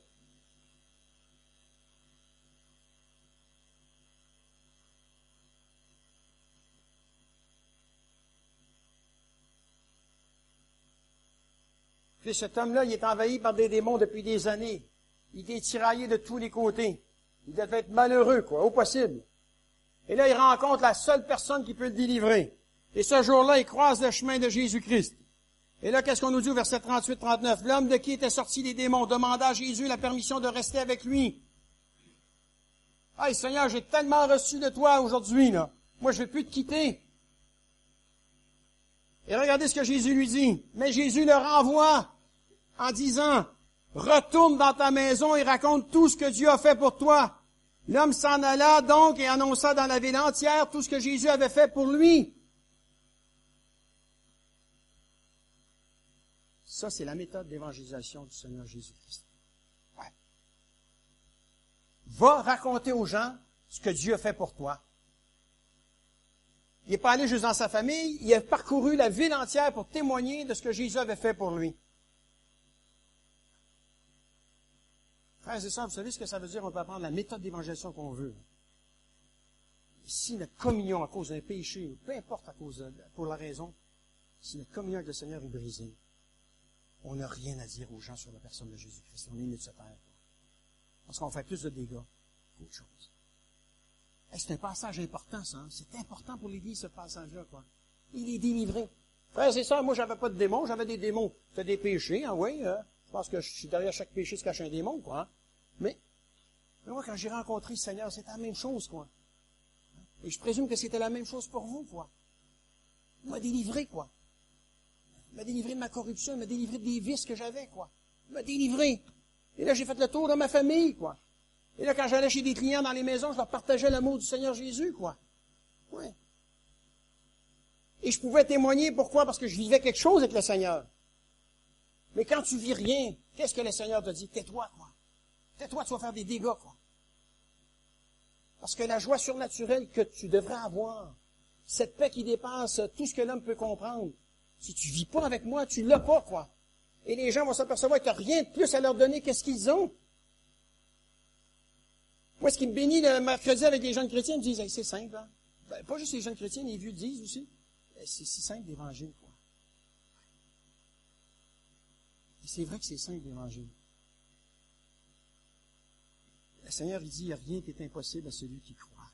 Puis cet homme-là, il est envahi par des démons depuis des années. Il est tiraillé de tous les côtés. Il devait être malheureux, quoi, au possible. Et là, il rencontre la seule personne qui peut le délivrer. Et ce jour-là, il croise le chemin de Jésus-Christ. Et là, qu'est-ce qu'on nous dit au verset trente-huit trente-neuf? L'homme de qui étaient sortis les démons demanda à Jésus la permission de rester avec lui. « Hey, Seigneur, j'ai tellement reçu de toi aujourd'hui, là. Moi, je ne vais plus te quitter. » Et regardez ce que Jésus lui dit. Mais Jésus le renvoie en disant, « Retourne dans ta maison et raconte tout ce que Dieu a fait pour toi. » L'homme s'en alla donc et annonça dans la ville entière tout ce que Jésus avait fait pour lui. Ça, c'est la méthode d'évangélisation du Seigneur Jésus-Christ. Ouais. Va raconter aux gens ce que Dieu a fait pour toi. Il n'est pas allé juste dans sa famille, il a parcouru la ville entière pour témoigner de ce que Jésus avait fait pour lui. Frères et sœurs, vous savez ce que ça veut dire? On peut apprendre la méthode d'évangélisation qu'on veut. Si notre communion à cause d'un péché, ou peu importe à cause de, pour la raison, si notre communion avec le Seigneur est brisée, on n'a rien à dire aux gens sur la personne de Jésus-Christ. On est mieux de se taire. Parce qu'on fait plus de dégâts qu'autre chose. Hey, c'est un passage important, ça. Hein? C'est important pour l'Église, ce passage-là, quoi. Il est délivré. Frères et sœurs, moi, j'avais pas de démons, j'avais des démons. C'était des péchés, hein, oui. Hein? Je pense que je suis derrière chaque péché se cache un démon, quoi. Hein? Mais, mais moi, quand j'ai rencontré le Seigneur, c'était la même chose, quoi. Et je présume que c'était la même chose pour vous, quoi. Il m'a délivré, quoi. Il m'a délivré de ma corruption, il m'a délivré des vices que j'avais, quoi. Il m'a délivré. Et là, j'ai fait le tour de ma famille, quoi. Et là, quand j'allais chez des clients dans les maisons, je leur partageais l'amour du Seigneur Jésus, quoi. Ouais. Et je pouvais témoigner, pourquoi? Parce que je vivais quelque chose avec le Seigneur. Mais quand tu vis rien, qu'est-ce que le Seigneur te dit? Tais-toi, quoi. Tais-toi, tu vas faire des dégâts, quoi. Parce que la joie surnaturelle que tu devrais avoir, cette paix qui dépasse tout ce que l'homme peut comprendre, si tu vis pas avec moi, tu l'as pas, quoi. Et les gens vont s'apercevoir que tu n'as rien de plus à leur donner qu'est-ce qu'ils ont. Moi, ce qui me bénit le mercredi avec les jeunes chrétiens, ils me disent, hey, c'est simple, hein? Ben, pas juste les jeunes chrétiens, les vieux disent aussi. Ben, c'est si simple l'évangile, quoi. Et c'est vrai que c'est simple l'évangile. Le Seigneur, il dit, rien n'est impossible à celui qui croit.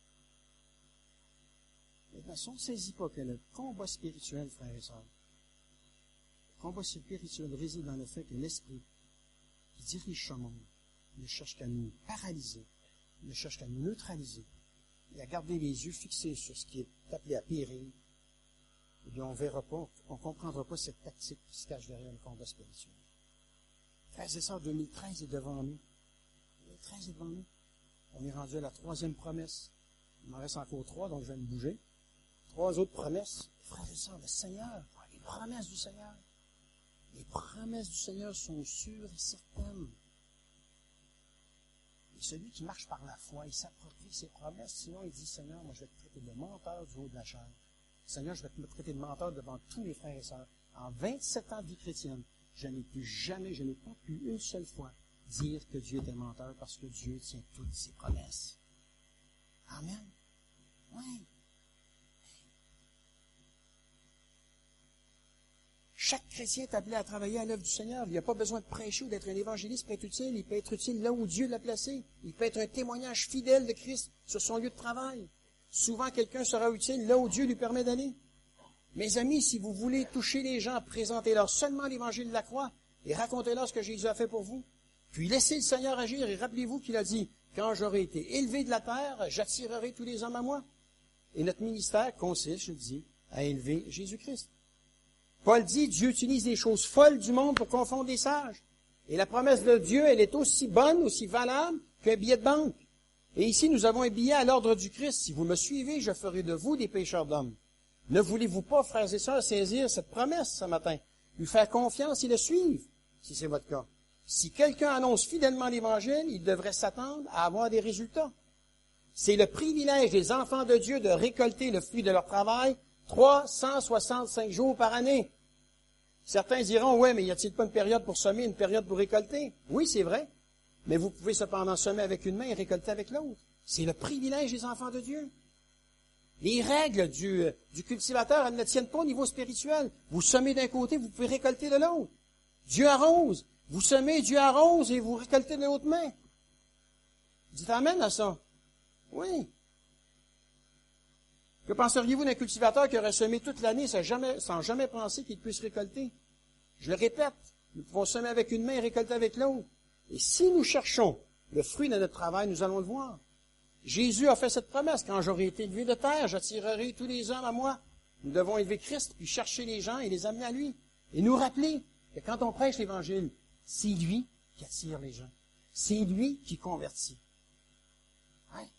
Maintenant, si on ne saisit pas que le combat spirituel, frères et sœurs, le combat spirituel réside dans le fait que l'Esprit qui dirige ce monde ne cherche qu'à nous paralyser, ne cherche qu'à nous neutraliser, et à garder les yeux fixés sur ce qui est appelé à périr, eh bien, on ne verra pas, on ne comprendra pas cette tactique qui se cache derrière le combat spirituel. Frères et sœurs, deux mille treize est devant nous. deux mille treize est devant nous. On est rendu à la troisième promesse. Il m'en reste encore trois, donc je vais me bouger. Trois autres promesses. Frères et sœurs, le Seigneur, les promesses du Seigneur. Les promesses du Seigneur sont sûres et certaines. Et celui qui marche par la foi, il s'approprie ses promesses. Sinon, il dit, Seigneur, moi, je vais te traiter de menteur du haut de la chair. Seigneur, je vais te traiter de menteur devant tous mes frères et sœurs. En vingt-sept ans de vie chrétienne, je n'ai plus jamais, je n'ai pas pu une seule fois dire que Dieu était menteur parce que Dieu tient toutes ses promesses. Amen. Oui. Chaque chrétien est appelé à travailler à l'œuvre du Seigneur. Il n'y a pas besoin de prêcher ou d'être un évangéliste pour être utile. Il peut être utile là où Dieu l'a placé. Il peut être un témoignage fidèle de Christ sur son lieu de travail. Souvent, quelqu'un sera utile là où Dieu lui permet d'aller. Mes amis, si vous voulez toucher les gens, présentez-leur seulement l'évangile de la croix et racontez-leur ce que Jésus a fait pour vous. Puis laissez le Seigneur agir et rappelez-vous qu'il a dit, quand j'aurai été élevé de la terre, j'attirerai tous les hommes à moi. Et notre ministère consiste, je le dis, à élever Jésus-Christ. Paul dit, Dieu utilise les choses folles du monde pour confondre les sages. Et la promesse de Dieu, elle est aussi bonne, aussi valable qu'un billet de banque. Et ici, nous avons un billet à l'ordre du Christ. Si vous me suivez, je ferai de vous des pécheurs d'hommes. Ne voulez-vous pas, frères et sœurs, saisir cette promesse ce matin, lui faire confiance et le suivre, si c'est votre cas. Si quelqu'un annonce fidèlement l'Évangile, il devrait s'attendre à avoir des résultats. C'est le privilège des enfants de Dieu de récolter le fruit de leur travail trois cent soixante-cinq jours par année. Certains diront, ouais, mais y a-t-il pas une période pour semer, une période pour récolter? Oui, c'est vrai. Mais vous pouvez cependant semer avec une main et récolter avec l'autre. C'est le privilège des enfants de Dieu. Les règles du, du cultivateur, elles ne tiennent pas au niveau spirituel. Vous semez d'un côté, vous pouvez récolter de l'autre. Dieu arrose. Vous semez, Dieu arrose et vous récoltez de l'autre main. Dites amen à ça. Oui. Que penseriez-vous d'un cultivateur qui aurait semé toute l'année sans jamais, sans jamais penser qu'il puisse récolter? Je le répète, nous pouvons semer avec une main et récolter avec l'autre. Et si nous cherchons le fruit de notre travail, nous allons le voir. Jésus a fait cette promesse. Quand j'aurai été élevé de terre, j'attirerai tous les hommes à moi. Nous devons élever Christ, puis chercher les gens et les amener à lui. Et nous rappeler que quand on prêche l'Évangile, c'est lui qui attire les gens. C'est lui qui convertit. Ouais.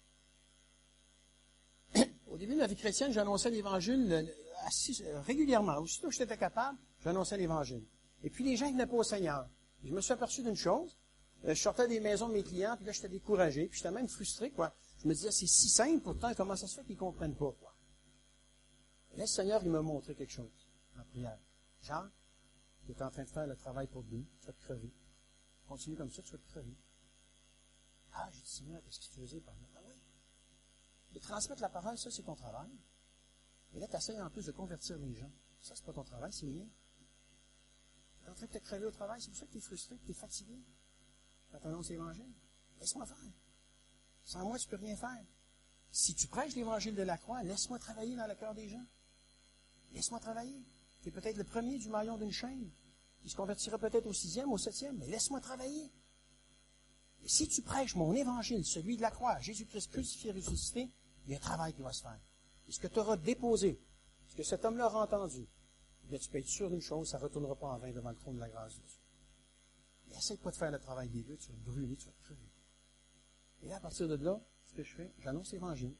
Au début de ma vie chrétienne, j'annonçais l'Évangile assez, régulièrement. Aussitôt que j'étais capable, j'annonçais l'Évangile. Et puis les gens ne venaient pas au Seigneur. Et je me suis aperçu d'une chose. Je sortais des maisons de mes clients, puis là, j'étais découragé, puis j'étais même frustré, quoi. Je me disais, c'est si simple, pourtant, comment ça se fait qu'ils ne comprennent pas, quoi. Et là, le Seigneur, il m'a montré quelque chose, en prière. Jean, tu es en train de faire le travail pour Dieu, tu vas te crever. Continue comme ça, tu vas te crever. Ah, j'ai dit, Seigneur, qu'est-ce que tu faisais par là? Ah oui. De transmettre la parole, ça, c'est ton travail. Et là, tu essaies en plus de convertir les gens. Ça, c'est pas ton travail, c'est le mien. Tu es en train de te crever au travail, c'est pour ça que tu es frustré, que tu es fatigué. Quand tu annonces l'Évangile, laisse-moi faire. Sans moi, tu peux rien faire. Si tu prêches l'Évangile de la croix, laisse-moi travailler dans le cœur des gens. Laisse-moi travailler. Tu es peut-être le premier du maillon d'une chaîne. Il se convertira peut-être au sixième, au septième, mais laisse-moi travailler. Et si tu prêches mon Évangile, celui de la croix, Jésus-Christ crucifié et ressuscité, il y a un travail qui va se faire. Et ce que tu auras déposé, ce que cet homme-là aura entendu, eh bien, tu peux être sûr d'une chose, ça ne retournera pas en vain devant le trône de la grâce de Dieu. Et essaie pas de faire le travail des deux, tu vas te brûler, tu vas te crever. Et là, à partir de là, ce que je fais, j'annonce l'Évangile.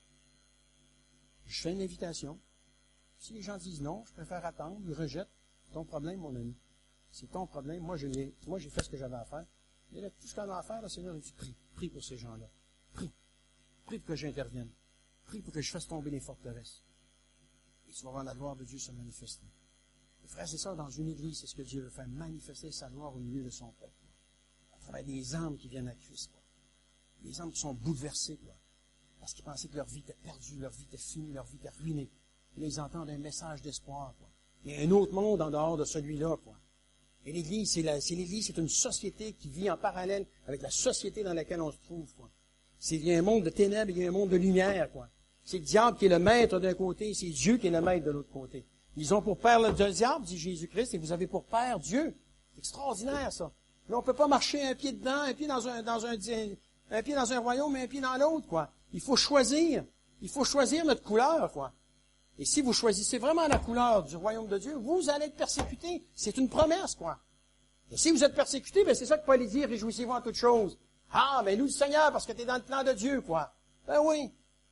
Je fais une invitation. Si les gens disent non, je préfère attendre, ils rejettent. Ton problème, mon ami. C'est ton problème. Moi, je l'ai, moi, j'ai fait ce que j'avais à faire. Et là, tout ce qu'on a à faire, le Seigneur, il dit, prie. Prie pour ces gens-là. Prie. Prie pour que j'intervienne. Prie pour que je fasse tomber les forteresses. Et tu vas voir la gloire de Dieu se manifester. Et frère, c'est ça, dans une église, c'est ce que Dieu veut faire, manifester sa gloire au milieu de son peuple. À travers des âmes qui viennent à Christ, quoi. Des âmes qui sont bouleversées, quoi. Parce qu'ils pensaient que leur vie était perdue, leur vie était finie, leur vie était ruinée. Et là, ils entendent un message d'espoir, quoi. Il y a un autre monde en dehors de celui-là, quoi. Et l'Église, c'est, la, c'est l'Église, c'est une société qui vit en parallèle avec la société dans laquelle on se trouve, quoi. C'est, il y a un monde de ténèbres, il y a un monde de lumière, quoi. C'est le diable qui est le maître d'un côté, c'est Dieu qui est le maître de l'autre côté. Ils ont pour père le diable, dit Jésus-Christ, et vous avez pour père Dieu. C'est extraordinaire, ça. Là, on peut pas marcher un pied dedans, un pied dans un, dans un, un pied dans un royaume, et un pied dans l'autre, quoi. Il faut choisir. Il faut choisir notre couleur, quoi. Et si vous choisissez vraiment la couleur du royaume de Dieu, vous allez être persécutés. C'est une promesse, quoi. Et si vous êtes persécutés, ben c'est ça que Paul dit, réjouissez-vous en toutes choses. Ah, mais loue le Seigneur parce que tu es dans le plan de Dieu, quoi. Ben oui.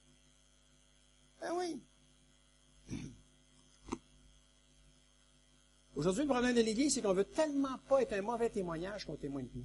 Ben oui. Aujourd'hui, le problème de l'Église, c'est qu'on veut tellement pas être un mauvais témoignage qu'on témoigne plus.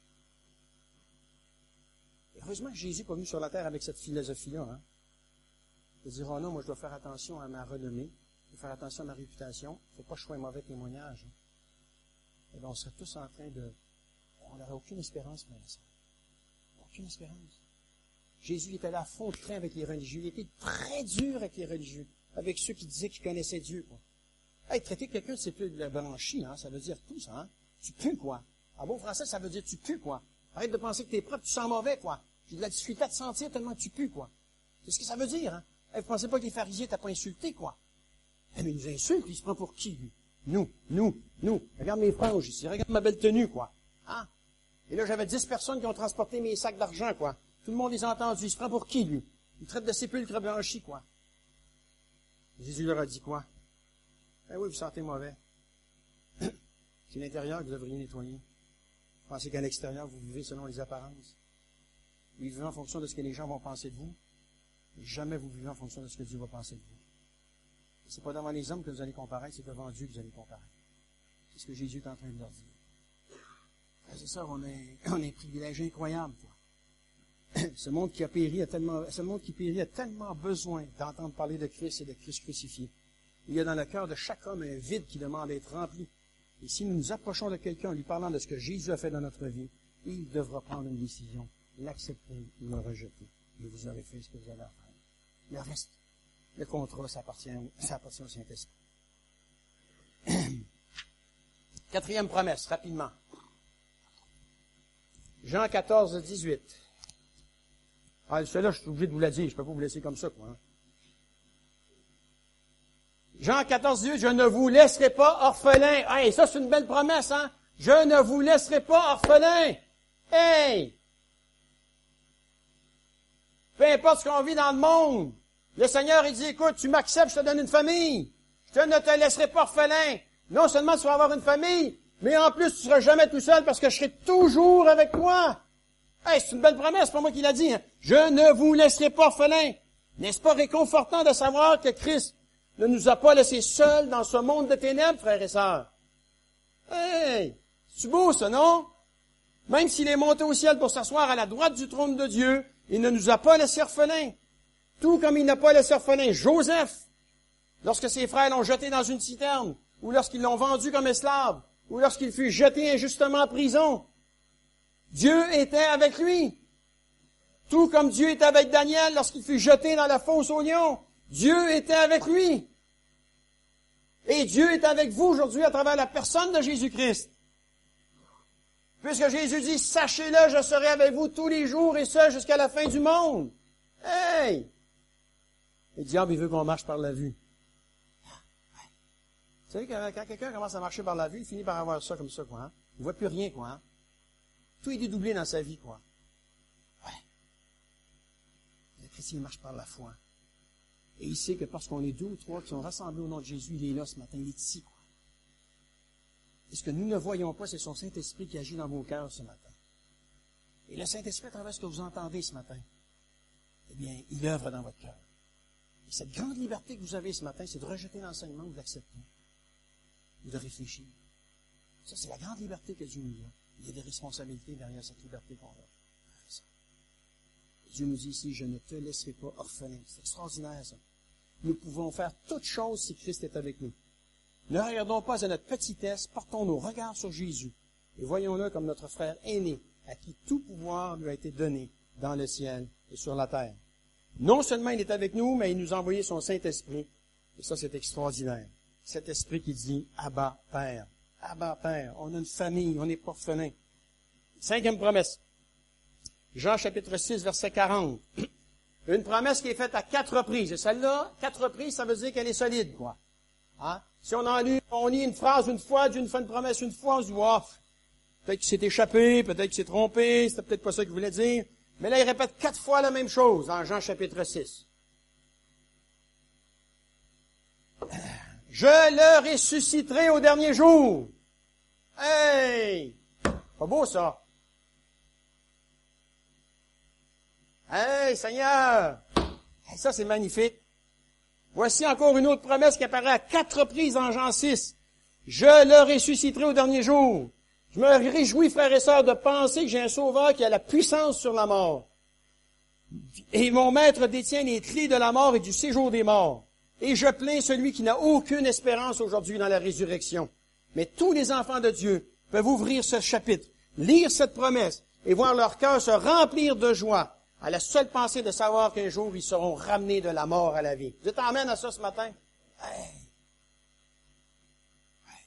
Et heureusement que Jésus n'est pas venu sur la terre avec cette philosophie-là, hein. De dire, oh non, moi je dois faire attention à ma renommée, je dois faire attention à ma réputation, il ne faut pas que je sois un mauvais témoignage. Hein. Et bien, on serait tous en train de... On n'aurait aucune espérance, frère et sœur. Aucune espérance. Jésus était là à fond de train avec les religieux. Il était très dur avec les religieux, avec ceux qui disaient qu'ils connaissaient Dieu, quoi. Hey, traiter quelqu'un de c'est plus de la blanchie, hein, ça veut dire tout ça, hein. Tu pues, quoi. En bon français, ça veut dire tu pues, quoi. Arrête de penser que t'es propre, tu sens mauvais, quoi. J'ai de la difficulté à te sentir tellement que tu pues, quoi. C'est ce que ça veut dire, hein. Hey, vous pensez pas que les pharisiens t'as pas insulté, quoi. Eh, mais il nous insulte, il se prend pour qui, lui? Nous, nous, nous. Regarde mes franges ici, regarde ma belle tenue, quoi. Hein? Et là, j'avais dix personnes qui ont transporté mes sacs d'argent, quoi. Tout le monde les a entendus. Il se prend pour qui, lui? Il traite de sépulcre blanchi, quoi. Jésus leur a dit quoi? Eh oui, vous sentez mauvais. C'est l'intérieur que vous devriez nettoyer. Vous pensez qu'à l'extérieur, vous vivez selon les apparences. Vous vivez en fonction de ce que les gens vont penser de vous. Et jamais vous vivez en fonction de ce que Dieu va penser de vous. C'est pas devant les hommes que vous allez comparaître, c'est devant Dieu que vous allez comparaître. C'est ce que Jésus est en train de leur dire. C'est ça, on est, on est un privilège incroyable, quoi. Ce monde qui a péri a tellement, ce monde qui périt a tellement besoin d'entendre parler de Christ et de Christ crucifié. Il y a dans le cœur de chaque homme un vide qui demande d'être rempli. Et si nous nous approchons de quelqu'un en lui parlant de ce que Jésus a fait dans notre vie, il devra prendre une décision, l'accepter ou le rejeter. Et vous aurez fait ce que vous avez à faire. Le reste, le contrat, ça appartient, ça appartient au Saint-Esprit. Quatrième promesse, rapidement. Jean quatorze, dix-huit. Ah, celle-là, je suis obligé de vous la dire, je ne peux pas vous laisser comme ça, quoi. Hein. Jean quatorze, dix-huit, je ne vous laisserai pas orphelins. Hey, ça, c'est une belle promesse, hein? Je ne vous laisserai pas orphelins. Hey! Peu importe ce qu'on vit dans le monde, le Seigneur, il dit, écoute, tu m'acceptes, je te donne une famille. Je ne te laisserai pas orphelin. Non seulement tu vas avoir une famille, mais en plus, tu seras jamais tout seul parce que je serai toujours avec toi. Hey, c'est une belle promesse, c'est pas moi qui l'a dit, hein? Je ne vous laisserai pas orphelins. N'est-ce pas réconfortant de savoir que Christ ne nous a pas laissés seuls dans ce monde de ténèbres, frères et sœurs? Hey! C'est beau, ça, non? Même s'il est monté au ciel pour s'asseoir à la droite du trône de Dieu, il ne nous a pas laissés orphelins. Tout comme il n'a pas laissé orphelin Joseph, lorsque ses frères l'ont jeté dans une citerne, ou lorsqu'ils l'ont vendu comme esclave, ou lorsqu'il fut jeté injustement en prison. Dieu était avec lui. Tout comme Dieu était avec Daniel lorsqu'il fut jeté dans la fosse aux lions. Dieu était avec lui. Et Dieu est avec vous aujourd'hui à travers la personne de Jésus-Christ. Puisque Jésus dit, sachez-le, je serai avec vous tous les jours et ce jusqu'à la fin du monde. Hey! Le diable, il veut qu'on marche par la vue. Vous savez, quand, quand quelqu'un commence à marcher par la vue, il finit par avoir ça comme ça, quoi. Hein? Il ne voit plus rien, quoi. Hein? Tout est dédoublé dans sa vie, quoi. Ouais. Le chrétien, il marche par la foi. Et il sait que parce qu'on est deux ou trois qui sont rassemblés au nom de Jésus, il est là ce matin, il est ici, quoi. Et ce que nous ne voyons pas, c'est son Saint-Esprit qui agit dans vos cœurs ce matin. Et le Saint-Esprit, à travers ce que vous entendez ce matin, eh bien, il œuvre dans votre cœur. Et cette grande liberté que vous avez ce matin, c'est de rejeter l'enseignement ou de l'accepter. Ou de réfléchir. Ça, c'est la grande liberté que Dieu nous a. Il y a des responsabilités derrière cette liberté qu'on a. Dieu nous dit ici, je ne te laisserai pas orphelin. C'est extraordinaire, ça. Nous pouvons faire toutes choses si Christ est avec nous. Ne regardons pas à notre petitesse, portons nos regards sur Jésus et voyons-le comme notre frère aîné, à qui tout pouvoir lui a été donné dans le ciel et sur la terre. Non seulement il est avec nous, mais il nous a envoyé son Saint-Esprit. Et ça, c'est extraordinaire. Cet esprit qui dit « Abba, Père ». Abba, Père. On a une famille, on n'est pas orphelin. Cinquième promesse. Jean chapitre six, verset quarante. Une promesse qui est faite à quatre reprises. Et celle-là, quatre reprises, ça veut dire qu'elle est solide, quoi. Hein? Si on en lit, on lit une phrase une fois, Dieu nous fait une promesse une fois, on se dit, oh, peut-être qu'il s'est échappé, peut-être qu'il s'est trompé, c'était peut-être pas ça qu'il voulait dire. Mais là, il répète quatre fois la même chose dans Jean chapitre six. Je le ressusciterai au dernier jour. Hey! Pas beau, ça. Hey, Seigneur! Hey, ça, c'est magnifique. Voici encore une autre promesse qui apparaît à quatre reprises en Jean six. Je le ressusciterai au dernier jour. Je me réjouis, frères et sœurs, de penser que j'ai un sauveur qui a la puissance sur la mort. Et mon maître détient les clés de la mort et du séjour des morts. Et je plains celui qui n'a aucune espérance aujourd'hui dans la résurrection. Mais tous les enfants de Dieu peuvent ouvrir ce chapitre, lire cette promesse et voir leur cœur se remplir de joie à la seule pensée de savoir qu'un jour ils seront ramenés de la mort à la vie. Vous êtes amène à ça ce matin? Hey. Hey.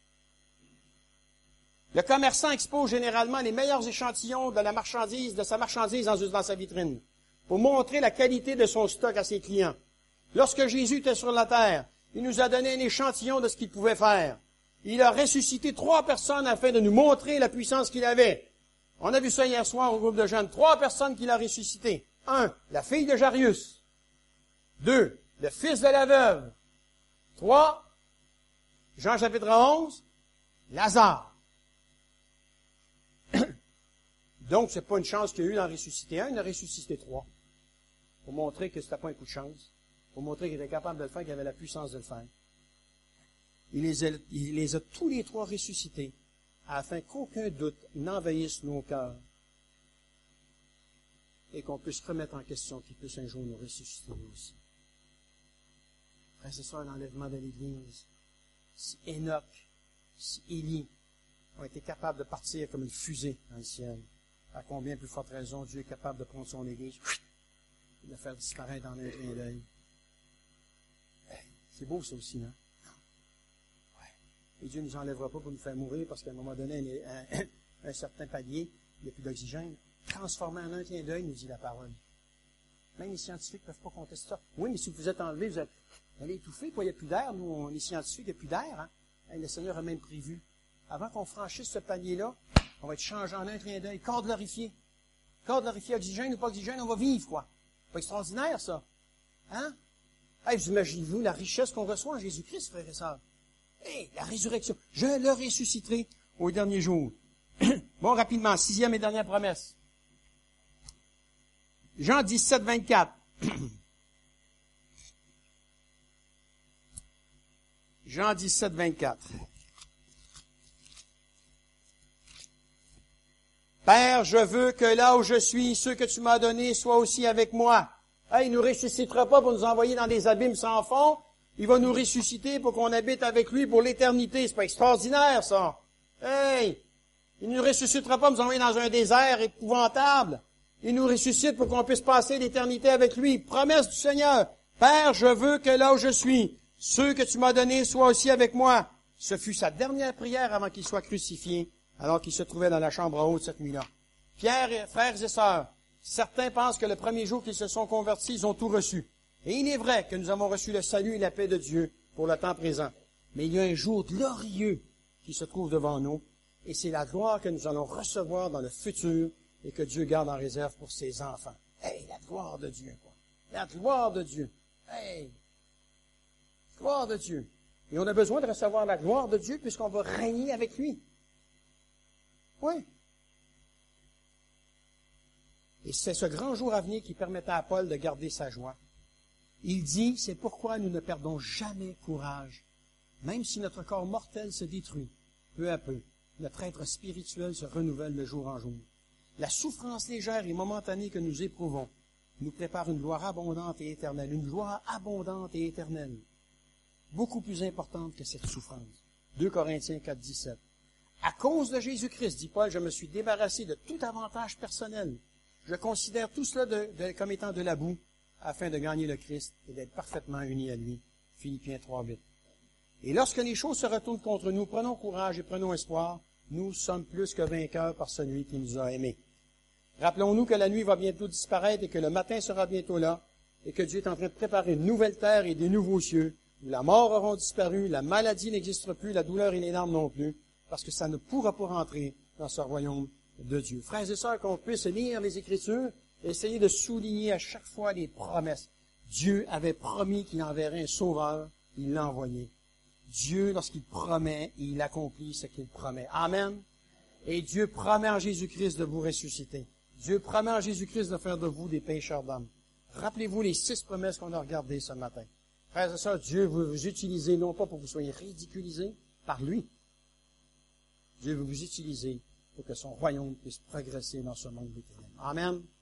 Le commerçant expose généralement les meilleurs échantillons de la marchandise, de sa marchandise dans, dans sa vitrine, pour montrer la qualité de son stock à ses clients. Lorsque Jésus était sur la terre, il nous a donné un échantillon de ce qu'il pouvait faire. Il a ressuscité trois personnes afin de nous montrer la puissance qu'il avait. On a vu ça hier soir au groupe de jeunes. Trois personnes qu'il a ressuscitées. Un, la fille de Jairus. Deux, le fils de la veuve. Trois, Jean chapitre onze, Lazare. Donc, c'est pas une chance qu'il y a eu d'en ressusciter un, il en a ressuscité trois. Pour montrer que c'était pas un coup de chance. Pour montrer qu'il était capable de le faire, qu'il avait la puissance de le faire. Il les a, il les a tous les trois ressuscités, afin qu'aucun doute n'envahisse nos cœurs et qu'on puisse remettre en question qu'il puisse un jour nous ressusciter aussi. Frères et sœurs, l'enlèvement de l'Église, si Enoch, si Élie ont été capables de partir comme une fusée dans le ciel, à combien plus forte raison Dieu est capable de prendre son Église et de la faire disparaître dans un clin d'œil. C'est beau ça aussi, hein? Et Dieu ne nous enlèvera pas pour nous faire mourir parce qu'à un moment donné, un, un, un certain palier, il n'y a plus d'oxygène. Transformé en un clin d'œil, nous dit la parole. Même les scientifiques ne peuvent pas contester ça. Oui, mais si vous êtes enlevé, vous allez étouffer, quoi, il n'y a plus d'air. Nous, on est scientifiques, il n'y a plus d'air. Hein? Hey, le Seigneur a même prévu. Avant qu'on franchisse ce palier-là, on va être changé en un clin d'œil. Corps glorifié. Corps glorifié, oxygène ou pas oxygène, on va vivre, quoi. Pas extraordinaire, ça. Hein? Hey, vous imaginez-vous la richesse qu'on reçoit en Jésus-Christ, frères et sœurs? Hey, la résurrection. Je le ressusciterai au dernier jour. Bon, rapidement, sixième et dernière promesse. Jean dix-sept, vingt-quatre. Jean dix-sept, vingt-quatre. Père, je veux que là où je suis, ceux que tu m'as donnés soient aussi avec moi. Hey, il ne nous ressuscitera pas pour nous envoyer dans des abîmes sans fond. Il va nous ressusciter pour qu'on habite avec lui pour l'éternité. C'est pas extraordinaire, ça. Hey! Il ne nous ressuscitera pas pour nous envoyer dans un désert épouvantable. Il nous ressuscite pour qu'on puisse passer l'éternité avec lui. Promesse du Seigneur. Père, je veux que là où je suis, ceux que tu m'as donnés soient aussi avec moi. Ce fut sa dernière prière avant qu'il soit crucifié, alors qu'il se trouvait dans la chambre haute cette nuit-là. Pierre, frères et sœurs, certains pensent que le premier jour qu'ils se sont convertis, ils ont tout reçu. Et il est vrai que nous avons reçu le salut et la paix de Dieu pour le temps présent. Mais il y a un jour glorieux qui se trouve devant nous, et c'est la gloire que nous allons recevoir dans le futur et que Dieu garde en réserve pour ses enfants. Hey, la gloire de Dieu, quoi. La gloire de Dieu. Hey! Gloire de Dieu. Et on a besoin de recevoir la gloire de Dieu puisqu'on va régner avec lui. Oui. Et c'est ce grand jour à venir qui permettra à Paul de garder sa joie. Il dit, c'est pourquoi nous ne perdons jamais courage. Même si notre corps mortel se détruit, peu à peu, notre être spirituel se renouvelle de jour en jour. La souffrance légère et momentanée que nous éprouvons nous prépare une gloire abondante et éternelle, une gloire abondante et éternelle, beaucoup plus importante que cette souffrance. deux Corinthiens quatre, dix-sept. À cause de Jésus-Christ, dit Paul, je me suis débarrassé de tout avantage personnel. Je considère tout cela de, de, comme étant de la boue, afin de gagner le Christ et d'être parfaitement uni à lui. Philippiens trois, huit. Et lorsque les choses se retournent contre nous, prenons courage et prenons espoir. Nous sommes plus que vainqueurs par celui qui nous a aimés. Rappelons-nous que la nuit va bientôt disparaître et que le matin sera bientôt là, et que Dieu est en train de préparer une nouvelle terre et des nouveaux cieux, où la mort aura disparu, la maladie n'existera plus, la douleur et les larmes non plus, parce que ça ne pourra pas rentrer dans ce royaume de Dieu. Frères et sœurs, qu'on puisse lire les Écritures et essayer de souligner à chaque fois les promesses. Dieu avait promis qu'il enverrait un sauveur, il l'a envoyé. Dieu, lorsqu'il promet, il accomplit ce qu'il promet. Amen. Et Dieu promet en Jésus-Christ de vous ressusciter. Dieu promet en Jésus-Christ de faire de vous des pécheurs d'âme. Rappelez-vous les six promesses qu'on a regardées ce matin. Frères et sœurs, Dieu veut vous utiliser, non pas pour que vous soyez ridiculisés par lui. Dieu veut vous utiliser pour que son royaume puisse progresser dans ce monde éternel. Amen.